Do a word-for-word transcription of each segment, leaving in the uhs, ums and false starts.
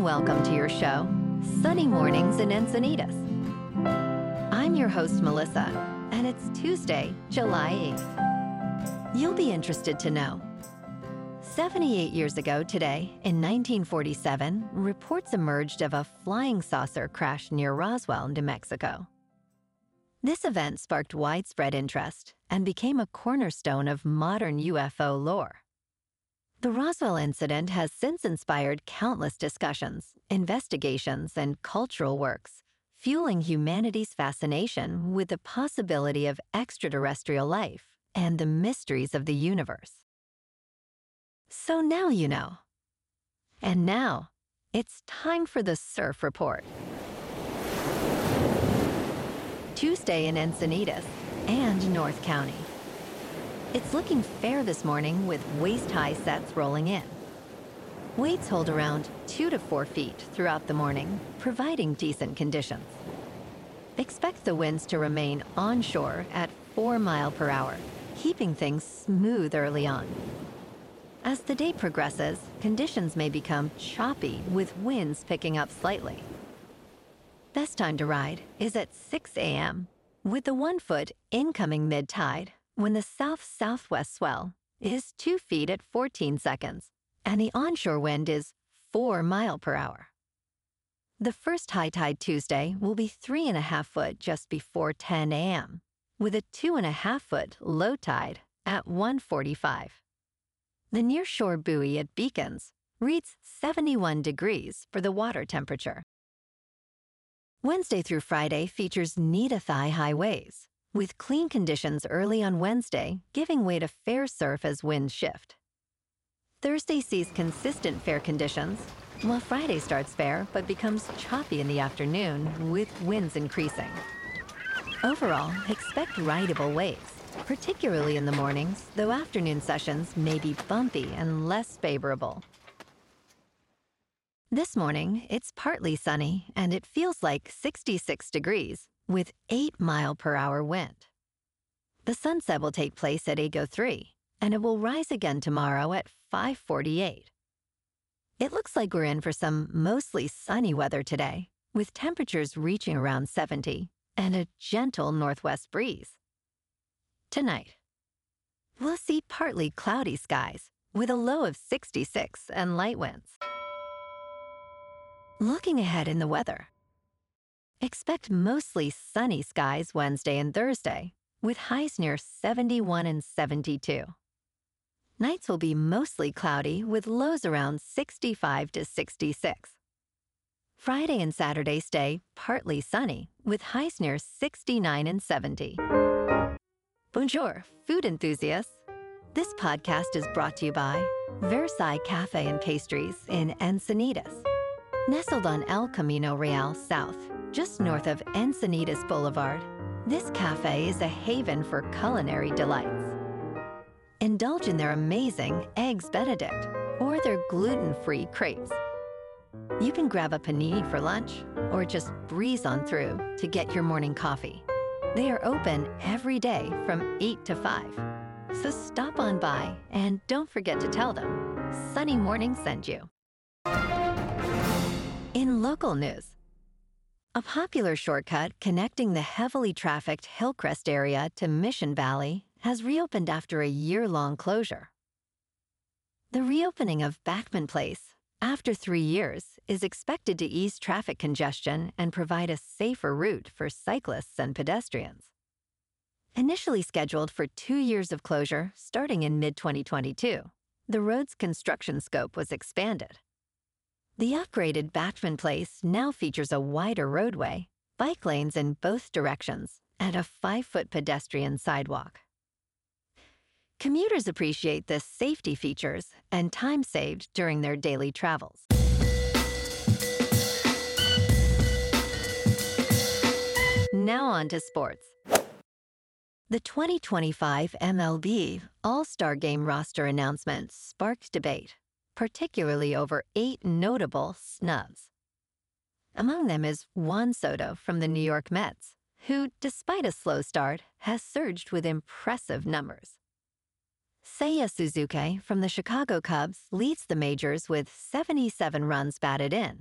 and welcome to your show, Sunny Mornings in Encinitas. I'm your host, Melissa, and it's Tuesday, July eighth. You'll be interested to know. seventy-eight years ago today, in nineteen forty-seven, reports emerged of a flying saucer crash near Roswell, New Mexico. This event sparked widespread interest and became a cornerstone of modern U F O lore. The Roswell incident has since inspired countless discussions, investigations, and cultural works, fueling humanity's fascination with the possibility of extraterrestrial life and the mysteries of the universe. So now you know. And now, it's time for the Surf Report. Tuesday in Encinitas and North County. It's looking fair this morning with waist-high sets rolling in. Waves hold around two to four feet throughout the morning, providing decent conditions. Expect the winds to remain onshore at four mile per hour, keeping things smooth early on. As the day progresses, conditions may become choppy with winds picking up slightly. Best time to ride is at six a m with the one foot incoming mid-tide when the south-southwest swell is two feet at fourteen seconds and the onshore wind is four mile per hour. The first high tide Tuesday will be three and a half foot just before ten a m with a two and a half foot low tide at one forty-five. The nearshore buoy at Beacons reads seventy-one degrees for the water temperature. Wednesday through Friday features knee-to-thigh-high waves, with clean conditions early on Wednesday giving way to fair surf as winds shift. Thursday sees consistent fair conditions, while Friday starts fair but becomes choppy in the afternoon with winds increasing. Overall, expect rideable waves, particularly in the mornings, though afternoon sessions may be bumpy and less favorable. This morning, it's partly sunny and it feels like sixty-six degrees with eight mile per hour wind. The sunset will take place at eight oh three and it will rise again tomorrow at five forty-eight. It looks like we're in for some mostly sunny weather today, with temperatures reaching around seventy and a gentle northwest breeze. Tonight, we'll see partly cloudy skies with a low of sixty-six and light winds. Looking ahead in the weather, expect mostly sunny skies Wednesday and Thursday, with highs near seventy-one and seventy-two. Nights will be mostly cloudy with lows around sixty-five to sixty-six. Friday and Saturday stay partly sunny with highs near sixty-nine and seventy. Bonjour, food enthusiasts. This podcast is brought to you by Versailles Cafe and Pastries in Encinitas. Nestled on El Camino Real South, just north of Encinitas Boulevard, this cafe is a haven for culinary delights. Indulge in their amazing Eggs Benedict or their gluten-free crepes. You can grab a panini for lunch or just breeze on through to get your morning coffee. They are open every day from eight to five. So stop on by and don't forget to tell them Sunny Morning sent you. In local news, a popular shortcut connecting the heavily trafficked Hillcrest area to Mission Valley has reopened after a year-long closure. The reopening of Backman Place, after three years, is expected to ease traffic congestion and provide a safer route for cyclists and pedestrians. Initially scheduled for two years of closure starting in mid twenty twenty-two, the road's construction scope was expanded. The upgraded Backman Place now features a wider roadway, bike lanes in both directions, and a five-foot pedestrian sidewalk. Commuters appreciate the safety features and time saved during their daily travels. Now on to sports. The twenty twenty-five M L B All-Star Game roster announcement sparked debate, particularly over eight notable snubs. Among them is Juan Soto from the New York Mets, who, despite a slow start, has surged with impressive numbers. Seiya Suzuki from the Chicago Cubs leads the majors with seventy-seven runs batted in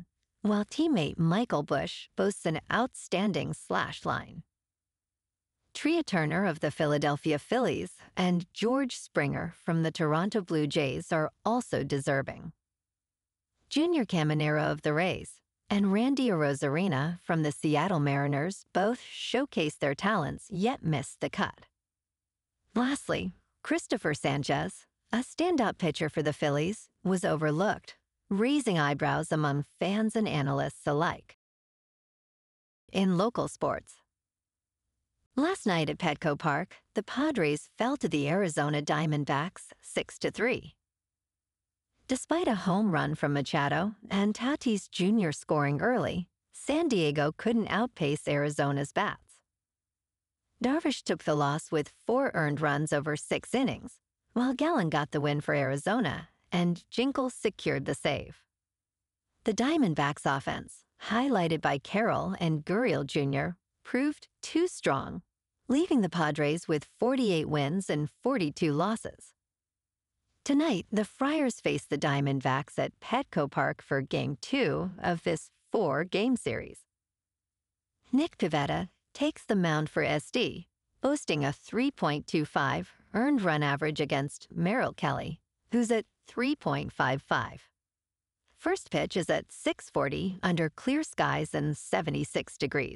while teammate Michael Bush boasts an outstanding slash line. Trea Turner of the Philadelphia Phillies and George Springer from the Toronto Blue Jays are also deserving. Junior Caminero of the Rays and Randy Arozarena from the Seattle Mariners both showcased their talents yet missed the cut. Lastly, Christopher Sanchez, a standout pitcher for the Phillies, was overlooked, raising eyebrows among fans and analysts alike. In local sports, last night at Petco Park, the Padres fell to the Arizona Diamondbacks six to three. Despite a home run from Machado and Tatis Junior scoring early, San Diego couldn't outpace Arizona's bats. Darvish took the loss with four earned runs over six innings, while Gallen got the win for Arizona and Jinkle secured the save. The Diamondbacks' offense, highlighted by Carroll and Gurriel Junior, proved too strong, leaving the Padres with forty-eight wins and forty-two losses. Tonight, the Friars face the Diamondbacks at Petco Park for Game two of this four-game series. Nick Pivetta takes the mound for S D, boasting a three point two five earned run average against Merrill Kelly, who's at three point five five. First pitch is at six forty under clear skies and seventy-six degrees.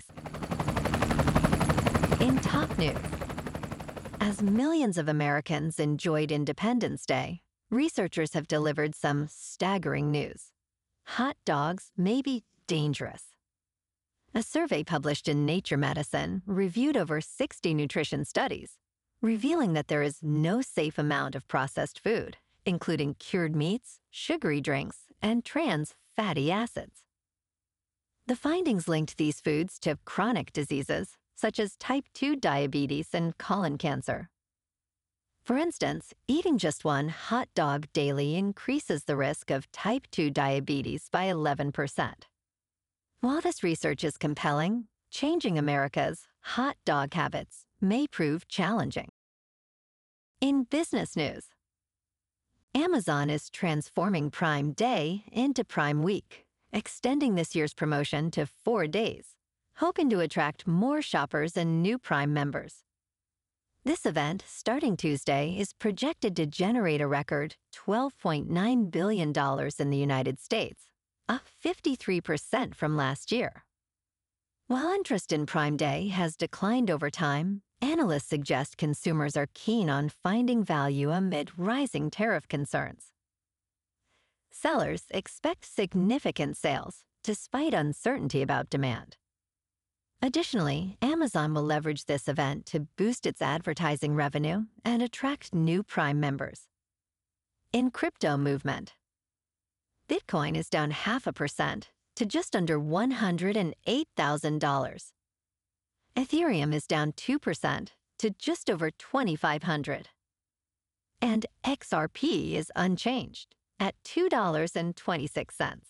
In top news, as millions of Americans enjoyed Independence Day, researchers have delivered some staggering news. Hot dogs may be dangerous. A survey published in Nature Medicine reviewed over sixty nutrition studies, revealing that there is no safe amount of processed food, including cured meats, sugary drinks, and trans fatty acids. The findings linked these foods to chronic diseases, such as type two diabetes and colon cancer. For instance, eating just one hot dog daily increases the risk of type two diabetes by eleven percent. While this research is compelling, changing America's hot dog habits may prove challenging. In business news, Amazon is transforming Prime Day into Prime Week, extending this year's promotion to four days, hoping to attract more shoppers and new Prime members. This event, starting Tuesday, is projected to generate a record twelve point nine billion dollars in the United States, up fifty-three percent from last year. While interest in Prime Day has declined over time, analysts suggest consumers are keen on finding value amid rising tariff concerns. Sellers expect significant sales despite uncertainty about demand. Additionally, Amazon will leverage this event to boost its advertising revenue and attract new Prime members. In crypto movement, Bitcoin is down half a percent to just under one hundred eight thousand dollars. Ethereum is down two percent to just over twenty-five hundred dollars. And X R P is unchanged at two dollars and twenty-six cents.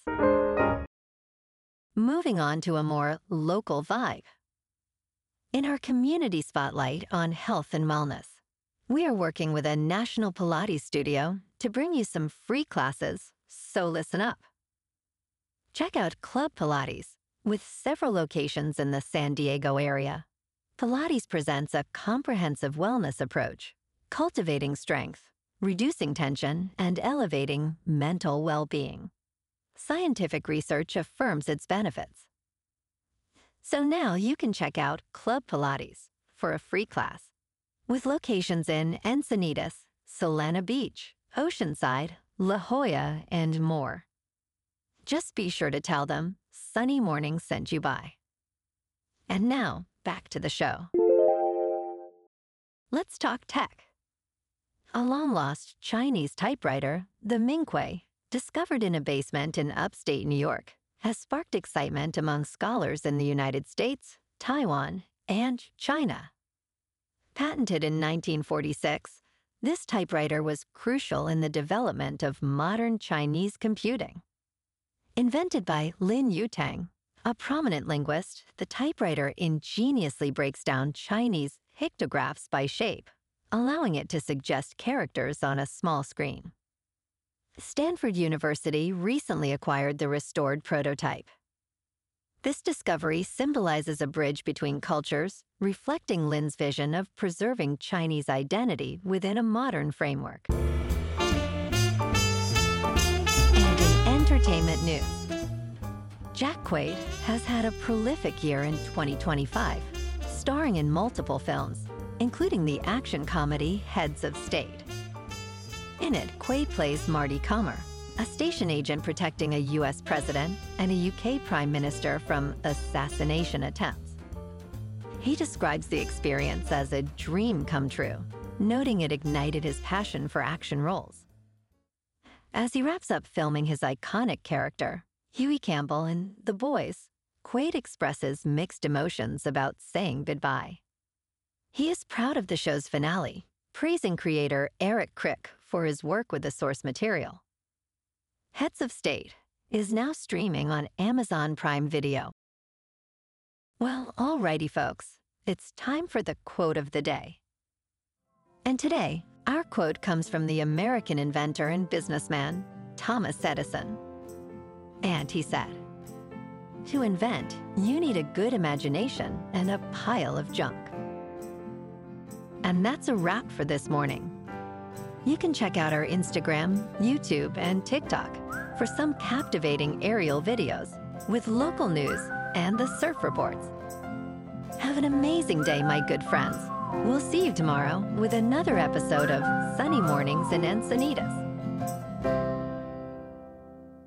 Moving on to a more local vibe. In our community spotlight on health and wellness, we are working with a national Pilates studio to bring you some free classes, so listen up. Check out Club Pilates, with several locations in the San Diego area. Pilates presents a comprehensive wellness approach, cultivating strength, reducing tension, and elevating mental well-being. Scientific research affirms its benefits. So now you can check out Club Pilates for a free class, with locations in Encinitas, Solana Beach, Oceanside, La Jolla, and more. Just be sure to tell them Sunny Morning sent you by. And now, back to the show. Let's talk tech. A long-lost Chinese typewriter, the Mingque, discovered in a basement in upstate New York, has sparked excitement among scholars in the United States, Taiwan, and China. Patented in nineteen forty-six, this typewriter was crucial in the development of modern Chinese computing. Invented by Lin Yutang, a prominent linguist, the typewriter ingeniously breaks down Chinese pictographs by shape, allowing it to suggest characters on a small screen. Stanford University recently acquired the restored prototype, This discovery symbolizes a bridge between cultures, reflecting Lin's vision of preserving Chinese identity within a modern framework. And in entertainment news, Jack Quaid has had a prolific year in twenty twenty-five, starring in multiple films, including the action comedy Heads of State. In it, Quaid plays Marty Comer, a station agent protecting a U S president and a U K prime minister from assassination attempts. He describes the experience as a dream come true, noting it ignited his passion for action roles. As he wraps up filming his iconic character, Huey Campbell in The Boys, Quaid expresses mixed emotions about saying goodbye. He is proud of the show's finale, praising creator Eric Crick for his work with the source material. Heads of State is now streaming on Amazon Prime Video. Well, alrighty folks, it's time for the quote of the day. And today, our quote comes from the American inventor and businessman, Thomas Edison. And he said, "To invent, you need a good imagination and a pile of junk." And that's a wrap for this morning. You can check out our Instagram, YouTube, and TikTok for some captivating aerial videos with local news and the surf reports. Have an amazing day, my good friends. We'll see you tomorrow with another episode of Sunny Mornings in Encinitas.